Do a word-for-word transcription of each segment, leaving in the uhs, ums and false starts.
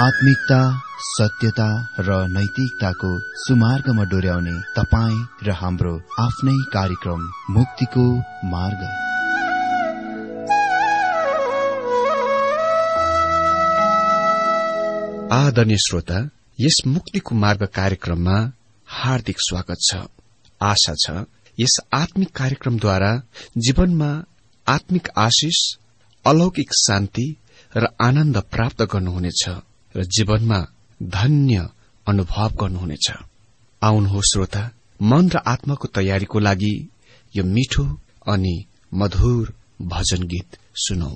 आत्मिकता, सत्यता र नैतिकताको सुमार्गमा डोर्याउने तपाईँ र हाम्रो आफ्नै कार्यक्रम मुक्तिको मार्ग। आदरणीय श्रोता, यस मुक्तिको मार्ग कार्यक्रममा हार्दिक स्वागत छ। आशा छ यस आत्मिक कार्यक्रमद्वारा जीवनमा आत्मिक आशिष, अलौकिक शान्ति र आनन्द प्राप्त गर्नुहुनेछ र जीवनमा धन्य अनुभव गर्नुहुनेछ। आउनुहोस् श्रोता, मन र आत्माको तयारीको लागि यो मिठो अनि मधुर भजन गीत सुनौ।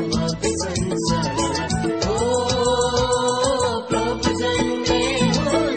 Oh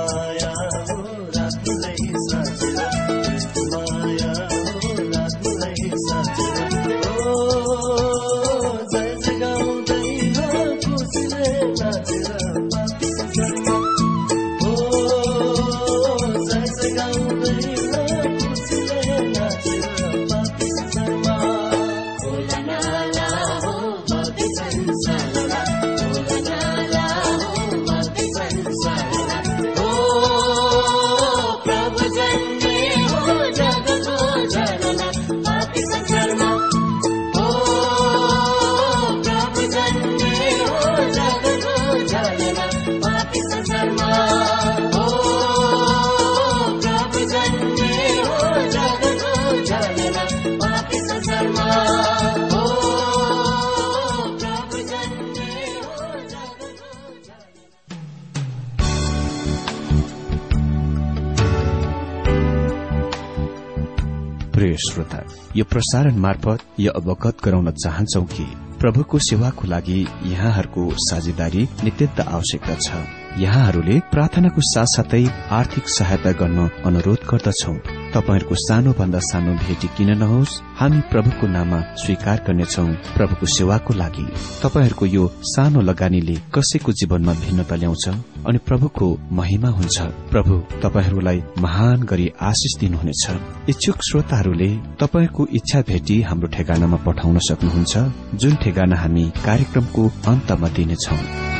प्रिय श्रोता, यो प्रसारण मार्फत यो अवगत गराउन चाहन्छौ कि प्रभुको सेवाको लागि यहाँहरूको साझेदारी नित्यन्त आवश्यकता छ। यहाँहरूले प्रार्थनाको साथसाथै आर्थिक सहायता गर्न अनुरोध गर्दछौ। तपाईहरूको सानो भन्दा सानो भेटी किन नहोस्, हामी प्रभुको नाममा स्वीकार गर्नेछौ। प्रभुको सेवाको लागि तपाईहरूको यो सानो लगानीले कसैको जीवनमा भिन्नता ल्याउँछ अनि प्रभुको महिमा हुन्छ। प्रभु तपाईहरूलाई महान गरी आशिष दिनुहुनेछ। इच्छुक श्रोताहरूले तपाईको इच्छा भेटी हाम्रो ठेगानामा पठाउन सक्नुहुन्छ, जुन ठेगाना हामी कार्यक्रमको अन्तमा दिनेछौ।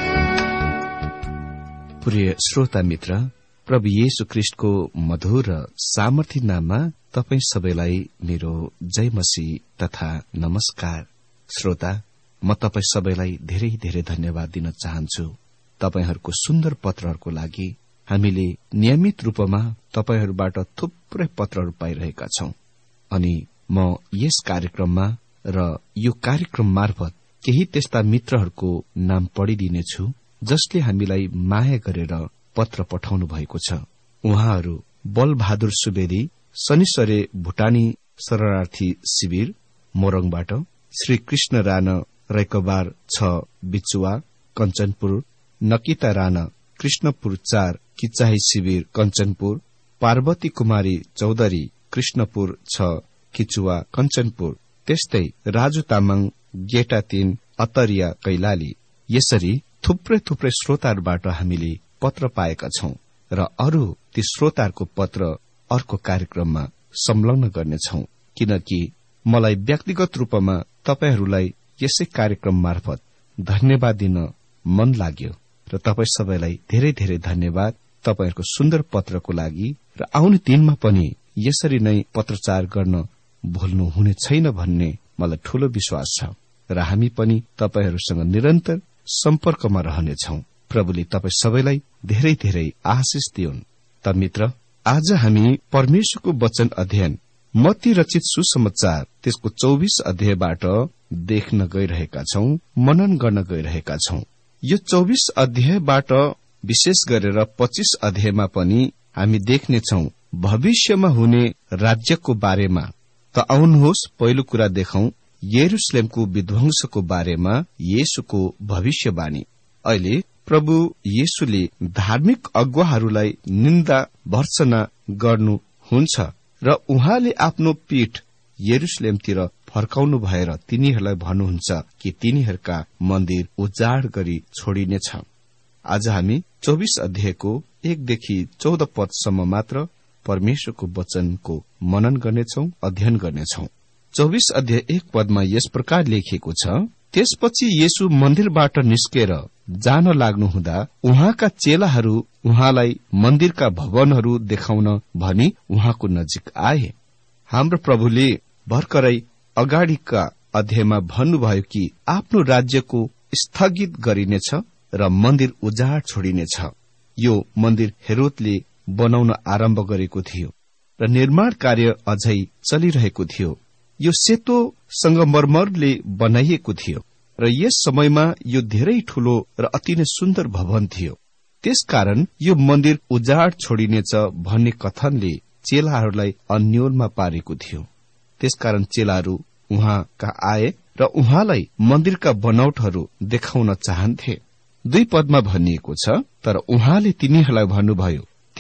प्रिय श्रोता मित्र, प्रभु येशू ख्रीष्टको मधुर र सामर्थी नाममा तपाई सबैलाई मेरो जय मसीह तथा नमस्कार। श्रोता, म तपाई सबैलाई धेरै धेरै धन्यवाद दिन चाहन्छु। तपाईहरूको सुन्दर पत्रहरूको लागि हामीले नियमित रूपमा तपाईहरूबाट थुप्रै पत्रहरू पाइरहेका छौं अनि म यस कार्यक्रममा र यो कार्यक्रम मार्फत केही त्यस्ता मित्रहरूको नाम पढिदिनेछु जसले हामीलाई माया गरेर पत्र पठाउनु भएको छ। उहाँहरू बलबहादुर सुवेदी, शनिश्वरे भुटानी शरणार्थी शिविर मोरङबाट, श्री कृष्ण राणा रैकबार छ बिचुवा कञ्चनपुर, नकिता राणा कृष्णपुर चार किचाही शिविर कञ्चनपुर, पार्वती कुमारी चौधरी कृष्णपुर छ किचुवा कञ्चनपुर, त्यस्तै राजु तामाङ गेटा तीन अतरिया कैलाली। यसरी थुप्रै थुप्रै श्रोताहरूबाट हामीले पत्र पाएका छौं र अरू ती श्रोताहरूको पत्र अर्को कार्यक्रममा संलग्न गर्नेछौं, किनकि मलाई व्यक्तिगत रूपमा तपाईहरूलाई यसै कार्यक्रम मार्फत धन्यवाद दिन मन लाग्यो र तपाई सबैलाई धेरै धेरै धन्यवाद तपाईहरूको सुन्दर पत्रको लागि। र आउने दिनमा पनि यसरी नै पत्रचार गर्न भुल्नु हुने छैन भन्ने मलाई ठूलो विश्वास छ र हामी पनि तपाईहरूसँग निरन्तर सम्पर्कमा रहनेछौं। प्रभुले तपाई सबैलाई धेरै धेरै आशिष दिउन्। त मित्र, आज हामी परमेश्वरको वचन अध्ययन मत्ती रचित सुसमाचार त्यसको चौबीस अध्यायबाट देख्न गइरहेका छौं, मनन गर्न गइरहेका छौं। यो चौबीस अध्यायबाट विशेष गरेर पच्चीस अध्यायमा पनि हामी देख्नेछौं भविष्यमा हुने राज्यको बारेमा। त आउनुहोस् पहिलो कुरा देखौं यरुशलेमको विध्वंसको बारेमा येशूको भविष्यवाणी। अहिले प्रभु येशूले धार्मिक अगुवाहरूलाई निन्दा भर्त्सना गर्नुहुन्छ र उहाँले आफ्नो पीठ यरुशलेमतिर फर्काउनु भएर तिनीहरूलाई भन्नुहुन्छ कि तिनीहरूका मन्दिर उजाड गरी छोडिनेछ। आज हामी चौबीस अध्यायको एकदेखि चौध पदसम्म मात्र परमेश्वरको वचनको मनन गर्नेछौं, अध्ययन गर्नेछौं। चौबीस अध्याय एक पदमा यस प्रकार लेखिएको छ, त्यसपछि येशू मन्दिरबाट निस्केर जान लाग्नुहुँदा उहाँका चेलाहरू उहाँलाई मन्दिरका भवनहरू देखाउन भनी उहाँको नजिक आए। हाम्रो प्रभुले भर्खरै अगाडिका अध्यायमा भन्नुभयो कि आफ्नो राज्यको स्थगित गरिनेछ र मन्दिर उजाड छोडिनेछ। यो मन्दिर हेरोदले बनाउन आरम्भ गरेको थियो र निर्माण कार्य अझै चलिरहेको थियो। यो सेतो संगमरमरले बनाइएको थियो र यस समयमा यो धेरै ठूलो र अति नै सुन्दर भवन थियो। त्यसकारण यो मन्दिर उजाड छोडिनेछ भन्ने कथनले चेलाहरूलाई अन्योलमा पारेको थियो। त्यसकारण चेलाहरू उहाँ कहाँ आए र उहाँलाई मन्दिरका बनावटहरू देखाउन चाहन्थे। दुई पदमा भनिएको छ, तर उहाँले तिनीहरूलाई भन्नुभयो,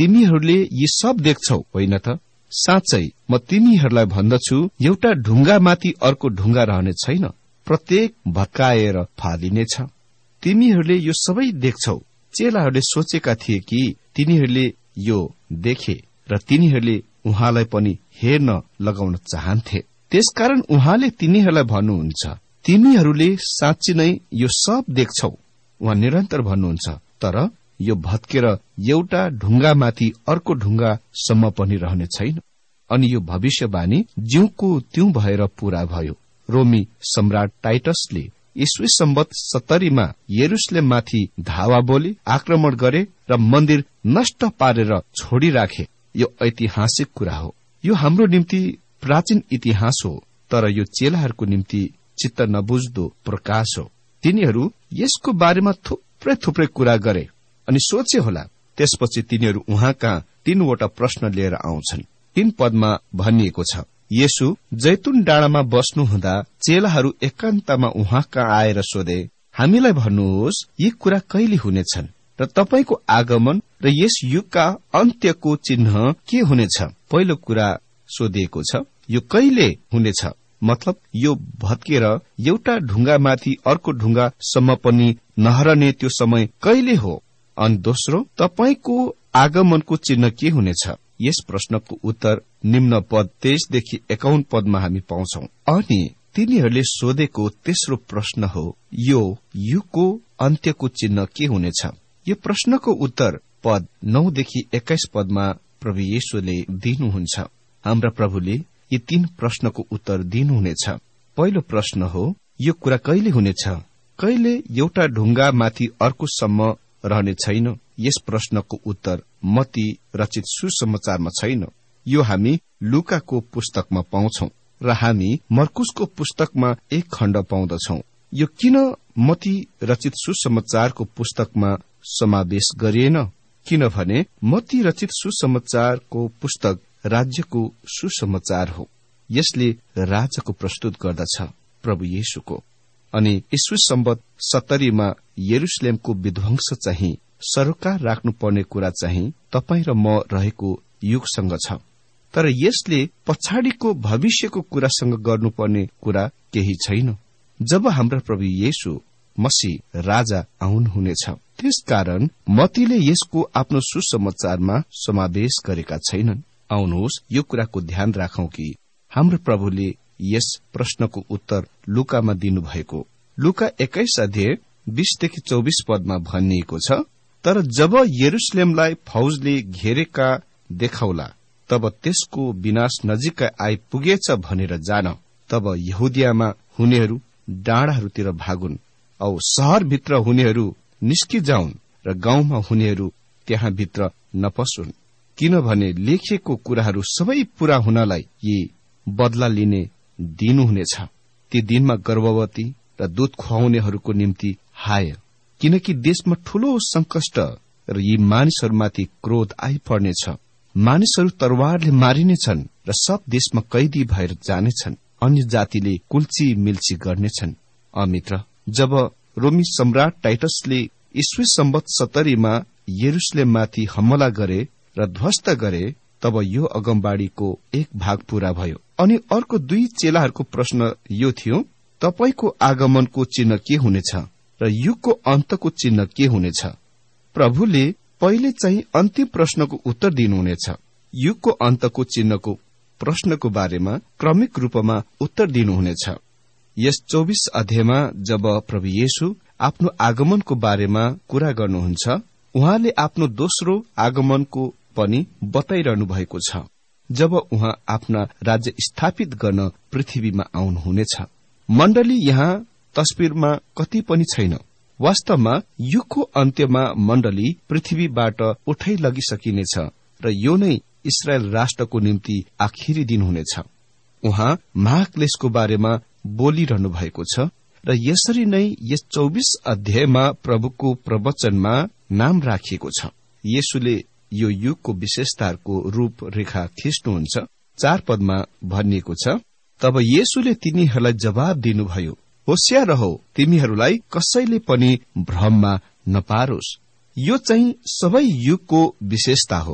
तिमीहरूले यी सब देख्छौ होइन त? साँच्चै म तिमीहरूलाई भन्दछु, एउटा ढुङ्गामाथि अर्को ढुङ्गा रहने छैन, प्रत्येक भत्काएर फालिनेछ। तिमीहरूले यो सबै देख्छौ। चेलाहरूले सोचेका थिए कि तिनीहरूले यो देखे र तिनीहरूले उहाँलाई पनि हेर्न लगाउन चाहन्थे। त्यसकारण उहाँले तिनीहरूलाई भन्नुहुन्छ, तिमीहरूले साँच्चै नै यो सब देख्छौ। उहाँ निरन्तर भन्नुहुन्छ, तर यो भत्केर एउटा ढुङ्गामाथि अर्को ढुङ्गासम्म पनि रहने छैन। अनि यो भविष्यवाणी ज्यूको त्यूं भएर पूरा भयो। रोमी सम्राट टाइटसले ईस्वी सम्बत सत्तरीमा यरुशलेममाथि धावा बोले, आक्रमण गरे र मन्दिर नष्ट पारेर छोडिराखे। यो ऐतिहासिक कुरा हो। यो हाम्रो निम्ति प्राचीन इतिहास हो, तर यो चेलाहरूको निम्ति चित्त नबुझ्दो प्रकाश हो। तिनीहरू यसको बारेमा थुप्रै थुप्रै कुरा गरे अनि सोचे होला। त्यसपछि तिनीहरू उहाँ कहाँ तीनवटा प्रश्न लिएर आउँछन्। तीन पदमा भनिएको छ, येशू जैतुन डाँडामा बस्नुहुँदा चेलाहरू एकान्तमा उहाँ कहाँ आएर सोधे, हामीलाई भन्नुहोस् यी कुरा कहिले हुनेछन् र तपाईको आगमन र यस युगका अन्त्यको चिन्ह के हुनेछ? पहिलो कुरा सोधिएको छ, यो कहिले हुनेछ? मतलब यो भत्केर एउटा ढुङ्गामाथि अर्को ढुङ्गासम्म पनि नहरने त्यो समय कहिले हो? अनि दोस्रो, तपाईको आगमनको चिन्ह के हुनेछ? यस प्रश्नको उत्तर निम्न पद तेइसदेखि एकाउन्न पदमा हामी पाउँछौ। अनि तिनीहरूले सोधेको तेस्रो प्रश्न हो, यो युगको अन्त्यको चिन्ह के हुनेछ? यो प्रश्नको उत्तर पद नौदेखि एक्काइस पदमा प्रभु येशूले दिनुहुन्छ। हाम्रा प्रभुले यी तीन प्रश्नको उत्तर दिनुहुनेछ। पहिलो प्रश्न हो, यो कुरा कहिले हुनेछ? कहिले एउटा ढुङ्गा माथि अर्कोसम्म रहने छैन? यस प्रश्नको उत्तर मत्ती रचित सुसमाचारमा छैन। यो हामी लुकाको पुस्तकमा पाउँछौ र हामी मर्कुसको पुस्तकमा एक खण्ड पाउँदछौ। यो किन मत्ती रचित सुसमाचारको पुस्तकमा समावेश गरिएन? किनभने मत्ती रचित सुसमाचारको पुस्तक राज्यको सुसमाचार हो। यसले राजाको प्रस्तुत गर्दछ, प्रभु येशूको। अनि ईस्वी सम्बत सत्तरीमा यरुशलेमको विध्वंस चाहिँ सरोकार राख्नुपर्ने कुरा चाहिँ तपाईँ र म रहेको युगसँग छ। तर यसले पछाडिको भविष्यको कुरासँग गर्नुपर्ने कुरा केही छैन, जब हाम्रा प्रभु येशू मसीह राजा आउनुहुनेछ। त्यसकारण मत्तीले यसको आफ्नो सुसमाचारमा समावेश गरेका छैनन्। आउनुहोस् यो कुराको ध्यान राखौं कि हाम्रो प्रभुले यस प्रश्नको उत्तर लुकामा दिनुभएको। लुका एक्काइस अध्याय बीसदेखि चौबीस पदमा भनिएको छ, तर जब यरुशलेमलाई फौजले घेरेका देखाउला तब त्यसको विनाश नजिकै आइपुगेछ भनेर जान। तब यहुदियामा हुनेहरू डाँडाहरूतिर भागुन् औ शहरभित्र हुनेहरू निस्किजाउन् र गाउँमा हुनेहरू त्यहाँ भित्र नपसुन्, किनभने लेखिएको कुराहरू सबै पूरा हुनलाई यी बदला लिने दिनुहुनेछ। ती दिनमा गर्भवती र दूध खुवाउनेहरूको निम्ति हाय, किनकि देशमा ठूलो संकष्ट र यी मानिसहरूमाथि क्रोध आइपर्नेछ। मानिसहरू तरवारले मारिनेछन् र सब देशमा कैदी भएर जानेछन्। अन्य जातिले कुल्ची मिल्ची गर्नेछन्। अमित्र, जब रोमी सम्राट टाइटसले ईस्वी सम्बत सत्तरीमा यरुशलेममाथि हमला गरे र ध्वस्त गरे, तब यो अगमबाडीको एक भाग पूरा भयो। अनि अर्को दुई चेलाहरूको प्रश्न यो थियो, तपाईको आगमनको चिन्ह के हुनेछ र युगको अन्तको चिन्ह के हुनेछ? प्रभुले पहिले चाहिँ अन्तिम प्रश्नको उत्तर दिनुहुनेछ। युगको अन्तको चिन्हको प्रश्नको बारेमा क्रमिक रूपमा उत्तर दिनुहुनेछ। यस चौबीस अध्यायमा जब प्रभु येशू आफ्नो आगमनको बारेमा कुरा गर्नुहुन्छ, उहाँले आफ्नो दोस्रो आगमनको पनि बताइरहनु भएको छ, जब उहाँ आफ्ना राज्य स्थापित गर्न पृथ्वीमा आउनुहुनेछ। मण्डली यहाँ तस्बिरमा कति पनि छैन। वास्तवमा युगको अन्त्यमा मण्डली पृथ्वीबाट उठाइ लगिसकिनेछ र यो नै इस्रायल राष्ट्रको निम्ति आखिरी दिन हुनेछ। उहाँ महाक्लेशको बारेमा बोलिरहनु भएको छ र यसरी नै यस चौबीस अध्यायमा प्रभुको प्रवचनमा नाम राखिएको छ। येशूले यो युगको विशेषताहरूको रूपरेखा खिच्नुहुन्छ। चार पदमा भनिएको छ, तब येशूले तिनीहरूलाई जवाब दिनुभयो, होशियार रहो, तिमीहरूलाई कसैले पनि भ्रममा नपारोस्। यो चाहिँ सबै युगको विशेषता हो।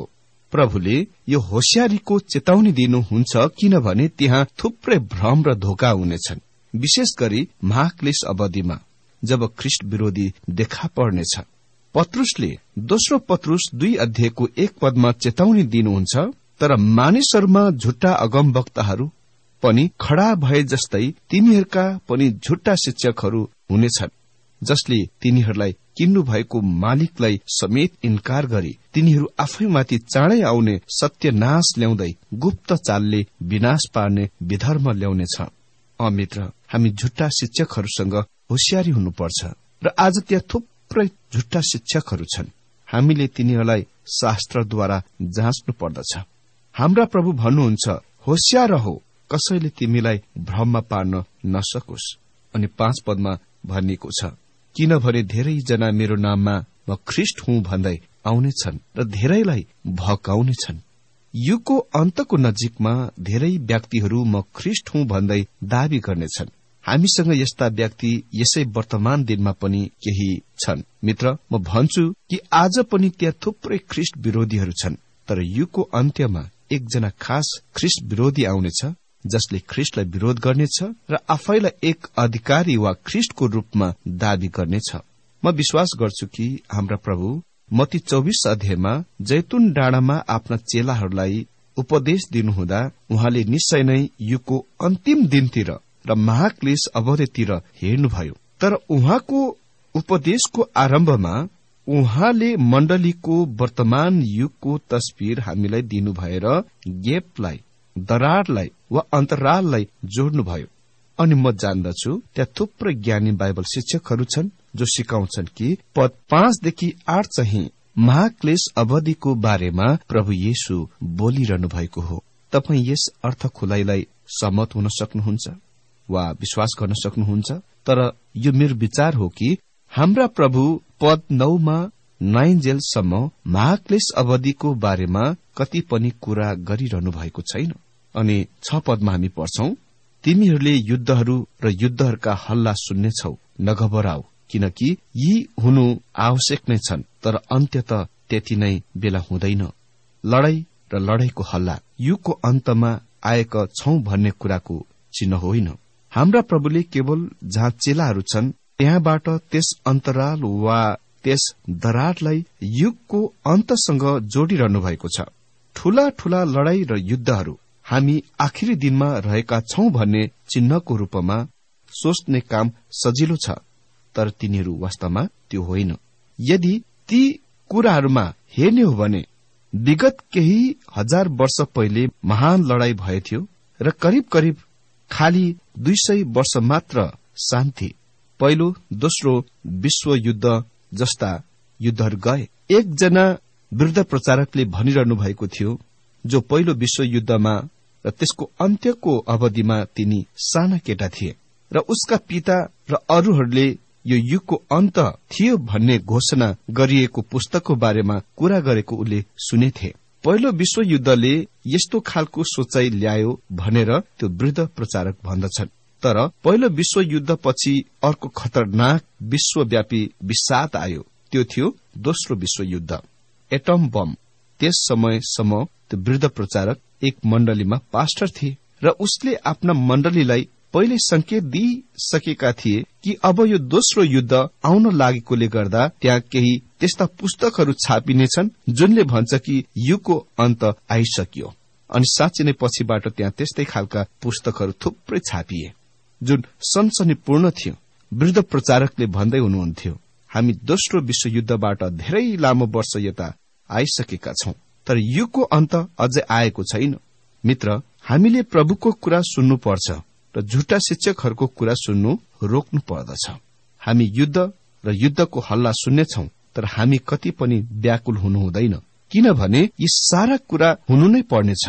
प्रभुले यो होशियारीको चेतावनी दिनुहुन्छ, किनभने त्यहाँ थुप्रै भ्रम र धोका हुनेछन्, विशेष गरी महाक्लेश अवधिमा जब ख्रिस्ट विरोधी देखा पर्नेछ। पत्रुसले दोस्रो पत्रुस दुई अध्यायको एक पदमा चेतावनी दिनुहुन्छ, तर मानिसहरूमा झुट्टा अगमवक्ताहरू पनि खड़ा भए जस्तै तिनीहरूका पनि झुट्टा शिक्षकहरू हुनेछन्, जसले तिनीहरूलाई किन्नु भएको मालिकलाई समेत इन्कार गरी तिनीहरू आफैमाथि चाँडै आउने सत्यनाश ल्याउँदै गुप्त चालले विनाश पार्ने विधर्म ल्याउनेछ। अमित्र, हामी झुट्टा शिक्षकहरूसँग होशियारी हुनुपर्छ र आज त्यहाँ थुप्रै झुट्टा शिक्षकहरू छन्। हामीले तिनीहरूलाई शास्त्रद्वारा जाँच्नु पर्दछ। हाम्रा प्रभु भन्नुहुन्छ, होशियार हो, कसैले तिमीलाई भ्रममा पार्न नसकोस्। अनि पाँच पदमा भनिएको छ, किनभने धेरैजना मेरो नाममा म ख्रिस्ट हुँ भन्दै आउनेछन् र धेरैलाई भकाउनेछन्। युगको अन्तको नजिकमा धेरै व्यक्तिहरू म ख्रिस्ट हुँ भन्दै दावी गर्नेछन्। हामीसँग यस्ता व्यक्ति यसै वर्तमान दिनमा पनि केही छन्। मित्र, म भन्छु कि आज पनि त्यहाँ थुप्रै ख्रिस्ट विरोधीहरू छन्, तर युगको अन्त्यमा एकजना खास ख्रिस्ट विरोधी आउनेछ, जसले ख्रिस्टलाई विरोध गर्नेछ र आफैलाई एक अधिकारी वा ख्रिस्टको रूपमा दावी गर्नेछ। म विश्वास गर्छु कि हाम्रा प्रभु मत्ती चौबिस अध्यायमा जैतुन डाँडामा आफ्ना चेलाहरूलाई उपदेश दिनुहुँदा उहाँले निश्चय नै युगको अन्तिम दिनतिर र महाक्लेश अवधितिर हेर्नुभयो। तर उहाँको उपदेशको आरम्भमा उहाँले मण्डलीको वर्तमान युगको तस्बिर हामीलाई दिनुभएर गेपलाई, दरारलाई वा अन्तराललाई जोड्नुभयो। अनि म जान्दछु त्यहाँ थुप्रै ज्ञानी बाइबल शिक्षकहरू छन् जो सिकाउँछन् कि पद पाँचदेखि आठ चाहिँ महाक्लेश अवधिको बारेमा प्रभु येशू बोलिरहनु भएको हो। तपाई यस अर्थ खुलाइलाई सहमत हुन सक्नुहुन्छ वा विश्वास गर्न सक्नुहुन्छ। तर यो मेरो विचार हो कि हाम्रा प्रभु पद नौमा नाइन्जेलसम्म महाक्लेश अवधिको बारेमा कति पनि कुरा गरिरहनु भएको छैन। अनि छ पदमा हामी पढ्छौं, तिमीहरूले युद्धहरू र युद्धहरूका हल्ला सुन्नेछौ, नघबराऊ, किनकि यी हुनु आवश्यक नै छन्, तर अन्त्यत त्यति नै बेला हुँदैन। लडाई र लडाईको हल्ला युगको अन्तमा आएका छौं भन्ने कुराको चिन्ह होइन। हाम्रा प्रभुले केवल जहाँ चेलाहरू छन् त्यहाँबाट त्यस अन्तराल वा त्यस दरारलाई युगको अन्तसँग जोडिरहनु भएको छ। ठूला ठूला लडाई र युद्धहरू हामी आखिरी दिनमा रहेका छौं भन्ने चिन्हको रूपमा सोच्ने काम सजिलो छ, तर तिनीहरू वास्तवमा त्यो होइन। यदि ती कुराहरूमा हेर्ने हो भने विगत केही हजार वर्ष पहिले महान लडाई भएथ्यो र करिब करिब खाली दुई सय वर्ष मात्र शान्ति। पहिलो दोस्रो विश्व युद्ध जस्ता युद्धहरू गए। एकजना वृद्ध प्रचारकले भनिरहनु भएको थियो, जो पहिलो विश्व युद्धमा र त्यसको अन्त्यको अवधिमा तिनी साना केटा थिए र उसका पिता र अरूहरूले यो युगको अन्त थियो भन्ने घोषणा गरिएको पुस्तकको बारेमा कुरा गरेको उनले सुनेथे। पहिलो विश्व युद्धले यस्तो खालको सोचाइ ल्यायो भनेर त्यो वृद्ध प्रचारक भन्दछन्। तर पहिलो विश्व युद्धपछि अर्को खतरनाक विश्वव्यापी विषाद आयो, त्यो थियो दोस्रो विश्व युद्ध, एटम बम। त्यस समयसम्म त्यो वृद्ध प्रचारक एक मण्डलीमा पास्टर थिए र उसले आफ्ना मण्डलीलाई पहिले संकेत दिइसकेका थिए कि अब यो दोस्रो युद्ध आउन लागेकोले गर्दा त्यहाँ केही त्यस्ता पुस्तकहरू छापिनेछन् जुनले भन्छ कि युगको अन्त आइसक्यो। अनि साँच्चै नै पछिबाट त्यहाँ त्यस्तै खालका पुस्तकहरू थुप्रै छापिए जुन सनसनीपूर्ण थियो। वृद्ध प्रचारकले भन्दै हुनुहुन्थ्यो, हामी दोस्रो विश्व युद्धबाट धेरै लामो वर्ष यता आइसकेका छौं, तर युगको अन्त अझै आएको छैन। मित्र, हामीले प्रभुको कुरा सुन्नुपर्छ र झुटा शिक्षकहरूको कुरा सुन्नु रोक्नु पर्दछ। हामी युद्ध र युद्धको हल्ला सुन्नेछौं, तर हामी कति पनि व्याकुल हुनु हुँदैन, किनभने यी सारा कुरा हुनु नै पर्नेछ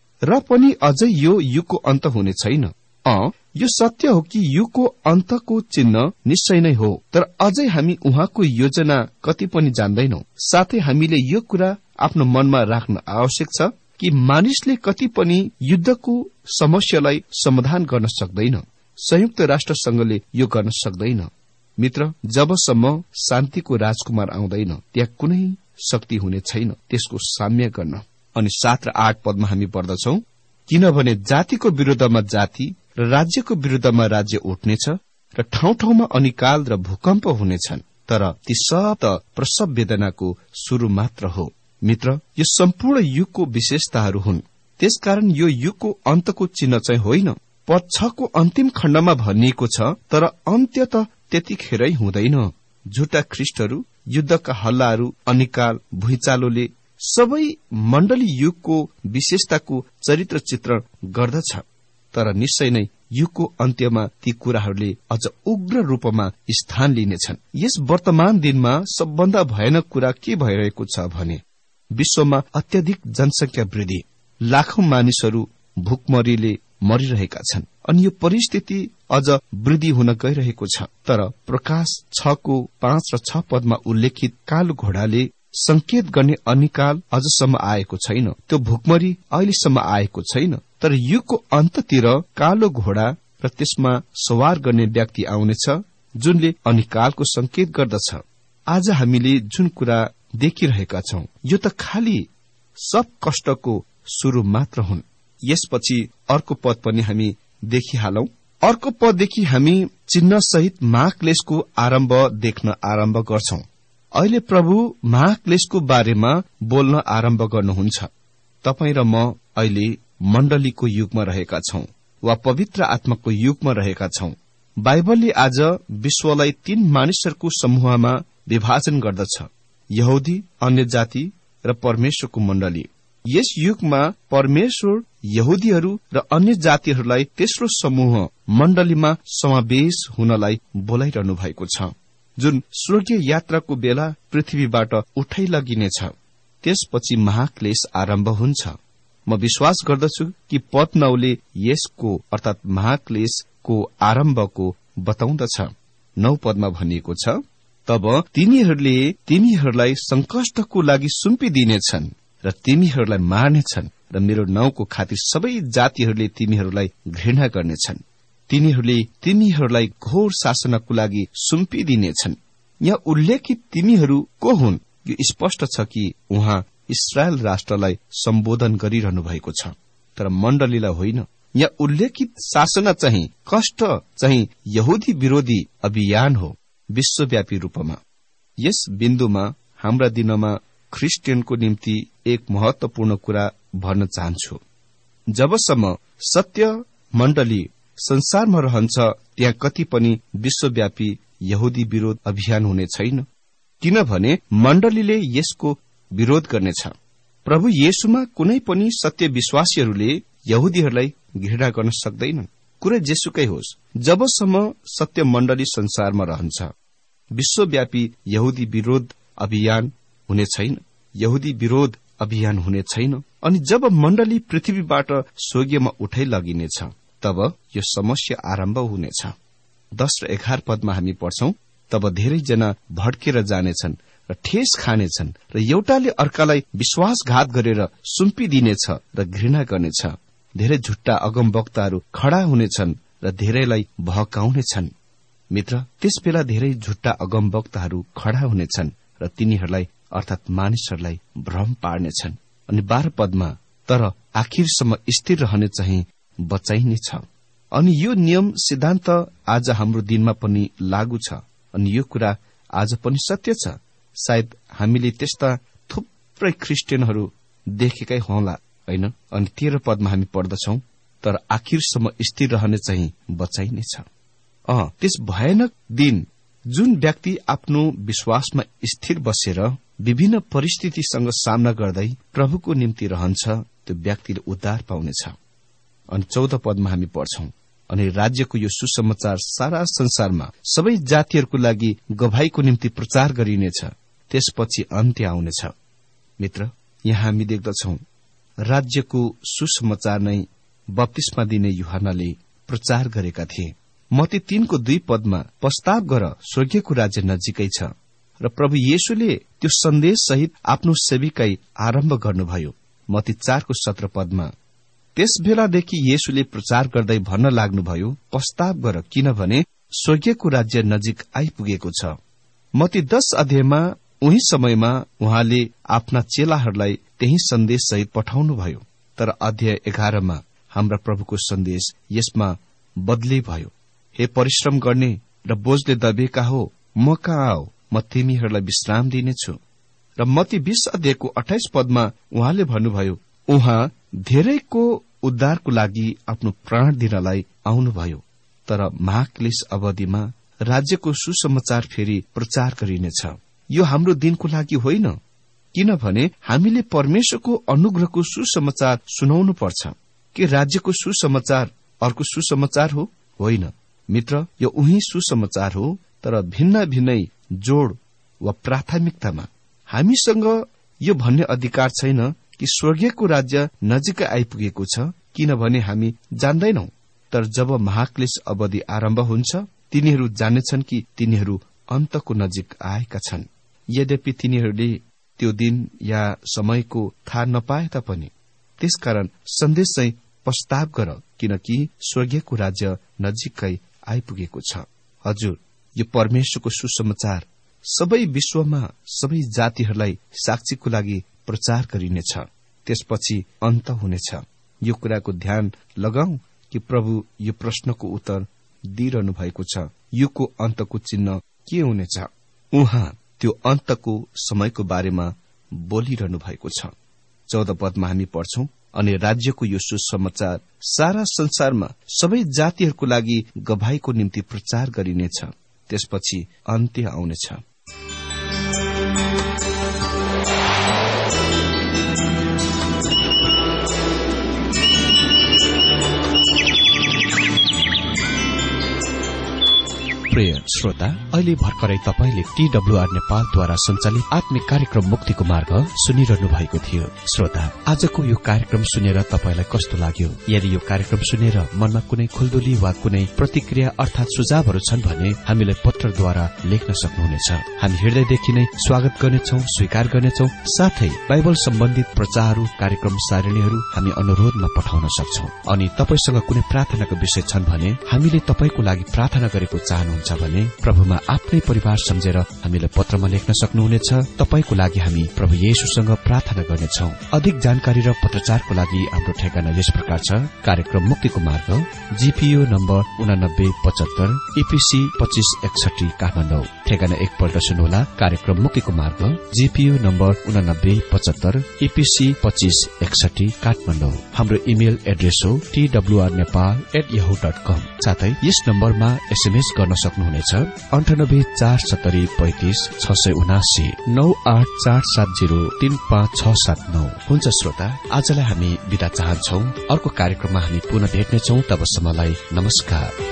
र पनि अझै यो युगको अन्त हुने छैन। अँ, यो सत्य हो कि युगको अन्तको चिन्ह निश्चय नै हो, तर अझै हामी उहाँको योजना कति पनि जान्दैनौ। साथै हामीले यो कुरा आफ्नो मनमा राख्न आवश्यक छ कि मानिसले कति पनि युद्धको समस्यालाई समाधान गर्न सक्दैन। संयुक्त राष्ट्र संघले यो गर्न सक्दैन। मित्र, जबसम्म शान्तिको राजकुमार आउँदैन त्यहाँ कुनै शक्ति हुने छैन त्यसको साम्य गर्न। अनि सात र आठ पदमा हामी पढ्दछौं, किनभने जातिको विरुद्धमा जाति र राज्यको विरुद्धमा राज्य उठ्नेछ र ठाउँ ठाउँमा अनिकाल र भूकम्प हुनेछन्, तर ती सब त प्रसव वेदनाको शुरू मात्र हो। मित्र, यो सम्पूर्ण युगको विशेषताहरू हुन्। त्यसकारण यो युगको अन्तको चिन्ह चाहिँ होइन। पद छको अन्तिम खण्डमा भनिएको छ, तर अन्त्य त त्यतिखेरै हुँदैन। झुटा ख्रिस्टहरू, युद्धका हल्लाहरू, अनिकाल, भुइँचालोले सबै मण्डली युगको विशेषताको चरित्र चित्रण गर्दछ। तर निश्चय नै युगको अन्त्यमा ती कुराहरूले अझ उग्र रूपमा स्थान लिनेछन्। यस वर्तमान दिनमा सबभन्दा भयानक कुरा के भइरहेको छ भने विश्वमा अत्यधिक जनसंख्या वृद्धि, लाखौं मानिसहरू भूकमरीले मरिरहेका छन् अनि यो परिस्थिति अझ वृद्धि हुन गइरहेको छ। तर प्रकाश छको पाँच र छ पदमा उल्लेखित कालो घोडाले संकेत गर्ने अनिकाल अझसम्म आएको छैन। त्यो भूकमरी अहिलेसम्म आएको छैन। तर युगको अन्ततिर कालो घोडा र त्यसमा सवार गर्ने व्यक्ति आउनेछ, जुनले अनिकालको संकेत गर्दछ। आज हामीले जुन कुरा देखिरहेका छौं, यो त खाली सब कष्टको शुरू मात्र हुन्। यसपछि अर्को पद पनि हामी देखिहालौं। अर्को पददेखि हामी चिन्ह सहित महाक्लेशको आरम्भ देख्न आरम्भ गर्छौं। अहिले प्रभु महाक्लेशको बारेमा बोल्न आरम्भ गर्नुहुन्छ। तपाई र म अहिले मण्डलीको युगमा रहेका छौं वा पवित्र आत्माको युगमा रहेका छौं। बाइबलले आज विश्वलाई तीन मानिसहरूको समूहमा विभाजन गर्दछ, यहुदी, अन्य जाति र परमेश्वरको मण्डली। यस युगमा परमेश्वर यहुदीहरू र अन्य जातिहरूलाई तेस्रो समूह मण्डलीमा समावेश हुनलाई बोलाइरहनु भएको छ, जुन स्वर्गीय यात्राको बेला पृथ्वीबाट उठाइ लगिनेछ। त्यसपछि महाक्लेश आरम्भ हुन्छ। म विश्वास गर्दछु कि पद नौले यसको अर्थात महाक्लेशको आरम्भको बताउँदछ। नौ पदमा भनिएको छ, तब तिनीहरूले तिमीहरूलाई संकष्टको लागि सुम्पिदिनेछन् र तिमीहरूलाई मार्नेछन् र मेरो नाउँको खातिर सबै जातिहरूले तिमीहरूलाई घृणा गर्नेछन्। तिनीहरूले तिमीहरूलाई घोर शासनको लागि सुम्पिदिनेछन्। यहाँ उल्लेखित तिमीहरू को हुन्? यो स्पष्ट छ कि उहाँ इस्रायल राष्ट्रलाई सम्बोधन गरिरहनु भएको छ, तर मण्डलीलाई होइन। यहाँ उल्लेखित शासन चाहिँ कष्ट चाहिँ यहुदी विरोधी अभियान हो, विश्वव्यापी रूपमा। यस बिन्दुमा हाम्रा दिनमा ख्रिस्टियनको निम्ति एक महत्वपूर्ण कुरा भन्न चाहन्छु। जबसम्म सत्य मण्डली संसारमा रहन्छ, त्यहाँ कति पनि विश्वव्यापी यहुदी विरोध अभियान हुने छैन, किनभने मण्डलीले यसको विरोध गर्नेछ। प्रभु येशूमा कुनै पनि सत्य विश्वासीहरूले यहुदीहरूलाई घृणा गर्न सक्दैनन्। कुरा जेसुकै होस्, जबसम्म सत्य मण्डली संसारमा रहन्छ, विश्वव्यापी यहुदी विरोध अभियान हुने छैन, यहुदी विरोध अभियान हुने छैन। अनि जब मण्डली पृथ्वीबाट स्वर्गीयमा उठाइ लगिनेछ, तब यो समस्या आरम्भ हुनेछ। दश र एघार पदमा हामी पढ्छौं, तब धेरैजना भड्केर जानेछन् र ठेस खानेछन् र एउटाले अर्कालाई विश्वासघात गरेर सुम्पिदिनेछ र घृणा गर्नेछ। धेरै झुट्टा अगमवक्ताहरू खड़ा हुनेछन् र धेरैलाई भहकाउनेछन्। मित्र, त्यसबेला धेरै झुट्टा अगमवक्ताहरू खड़ा हुनेछन् र तिनीहरूलाई अर्थात मानिसहरूलाई भ्रम पार्नेछन्। अनि बाह्र पदमा तर आखिरसम्म स्थिर रहने चाहिँ बचाइनेछ। अनि यो नियम सिद्धान्त आज हाम्रो दिनमा पनि लागू छ अनि यो कुरा आज पनि सत्य छ। सायद हामीले त्यस्ता थुप्रै ख्रिस्टियनहरू देखेकै होला, होइन? अनि तेह्र पदमा हामी पढ्दछौं, तर आखिरसम्म स्थिर रहने चाहिँ बचाइनेछ। अँ त्यस भयानक दिन जुन व्यक्ति आफ्नो विश्वासमा स्थिर बसेर विभिन्न परिस्थितिसँग सामना गर्दै प्रभुको निम्ति रहन्छ, त्यो व्यक्तिले उद्धार पाउनेछ। अनि चौध पदमा हामी पढ्छौं, अनि राज्यको यो सुसमाचार सारा संसारमा सबै जातिहरूको लागि गवाहीको निम्ति प्रचार गरिनेछ, त्यसपछि अन्त्य आउनेछ। मित्र, यहाँ हामी देख्दछौं राज्यको सुसमाचार नै बप्तिस्मा दिने यूहन्नाले प्रचार गरेका थिए। मत्ती तीनको दुई पदमा प्रस्ताव गर, स्वर्गीयको राज्य नजिकै छ, र प्रभु येशूले त्यो सन्देश सहित आफ्नो सेविकाई आरम्भ गर्नुभयो। मत्ती चारको सत्र पदमा त्यस बेलादेखि येशूले प्रचार गर्दै भन्न लाग्नुभयो, प्रस्ताव गर, किनभने स्वर्गीयको राज्य नजिक आइपुगेको छ। मत्ती दश अध्यायमा उही समयमा उहाँले आफ्ना चेलाहरूलाई त्यही सन्देश सहित पठाउनुभयो। तर अध्याय एघारमा हाम्रा प्रभुको सन्देश यसमा बदली भयो। हे परिश्रम गर्ने र बोझले दबिएका हो, म कहाँ आओ, म तिमीहरूलाई विश्राम दिनेछु। र मत्ती बीस अध्यायको अठाइस पदमा उहाँले भन्नुभयो, उहाँ धेरैको उद्धारको लागि आफ्नो प्राण दिनलाई आउनुभयो। तर महाक्लेश अवधिमा राज्यको सुसमाचार फेरि प्रचार गरिनेछ। यो हाम्रो दिनको लागि होइन, किनभने हामीले परमेश्वरको अनुग्रहको सुसमाचार सुनाउनु पर्छ। के राज्यको सुसमाचार अर्को सुसमाचार हो? होइन मित्र, यो उही सुसमाचार हो, तर भिन्न भिन्नै जोड वा प्राथमिकतामा। हामीसँग यो भन्ने अधिकार छैन कि स्वर्गीयको राज्य नजिकै आइपुगेको छ, किनभने हामी जान्दैनौ। तर जब महाक्लेश अवधि आरम्भ हुन्छ, तिनीहरू जानेछन् कि तिनीहरू अन्तको नजिक आएका छन्। यद्यपि तिनीहरूले त्यो दिन या समयको थाहा नपाए तापनि त्यसकारण सन्देश चाहिँ प्रस्ताव गर, किनकि स्वर्गीयको राज्य नजिकै आइपुगेको छ। हजुर, यो परमेश्वरको सुसमाचार सबै विश्वमा सबै जातिहरूलाई साक्षीको लागि प्रचार गरिनेछ। त्यसपछि अन्त हुनेछ। यो कुराको ध्यान लगाऊ कि प्रभु यो प्रश्नको उत्तर दिइरहनु भएको छ, युगको अन्तको चिन्ह के हुनेछ। उहाँ त्यो अन्तको समयको बारेमा बोलिरहनु भएको छ। चौध पदमा हामी पढ्छौं, अनि राज्यको यो सुसमाचार सारा संसारमा सबै जातिहरूको लागि गवाहीको निम्ति प्रचार गरिनेछ। त्यसपछि अन्त्य आउनेछ। प्रिय श्रोता, अहिले भर्खरै तपाईले टीडब्ल्यूआर नेपालद्वारा सञ्चालित आत्मिक कार्यक्रम मुक्तिको मार्ग सुनिरहनु भएको थियो। श्रोता, आजको यो कार्यक्रम सुनेर तपाईलाई कस्तो लाग्यो? यदि यो कार्यक्रम सुनेर मनमा कुनै खुल्दुली वा कुनै प्रतिक्रिया अर्थात सुझावहरू छन् भने हामीलाई पत्रद्वारा लेख्न सक्नुहुनेछ। हामी हृदयदेखि नै स्वागत गर्नेछौं, स्वीकार गर्नेछौं। साथै बाइबल सम्बन्धित प्रचारहरू, कार्यक्रम सारणीहरू हामी अनुरोधमा पठाउन सक्छौं। अनि तपाईसँग कुनै प्रार्थनाको विषय छन् भने हामीले तपाईको लागि प्रार्थना गरेको चाहनुहुन्छ भने प्रभुमा आफ्नै परिवार सम्झेर हामीलाई पत्रमा लेख्न सक्नुहुनेछ। तपाईको लागि हामी प्रभु येशूसँग प्रार्थना गर्नेछौं। अधिक जानकारी र पत्रचारको लागि हाम्रो ठेगाना यस प्रकार छ। कार्यक्रम मुक्तिको मार्ग, जीपीओ नम्बर उनानब्बे पचहत्तर ईपीसी पच्चीस एकसठी काठमाडौँ। ठेगाना एकपल्ट सुन्नुहोला। कार्यक्रम मुक्तिको मार्ग, जीपीओ नम्बर उनानब्बे पचहत्तर ईपीसी पच्चीस एकसठी काठमाडौँ। हाम्रो इमेल एड्रेस हो TWR Nepal at Yahoo dot com. साथै यस नम्बरमा एसएमएस गर्न सक्नुहुनेछ अन्ठानब्बे चार सत्तरी पैंतिस छ सय उनासी नौ आठ चार सात जीरो तीन पाँच छ सात नौ। हुन्छ श्रोता, आजलाई हामी बिदा चाहन्छौ। अर्को कार्यक्रममा हामी पुनः भेट्नेछौ। तबसम्मलाई नमस्कार।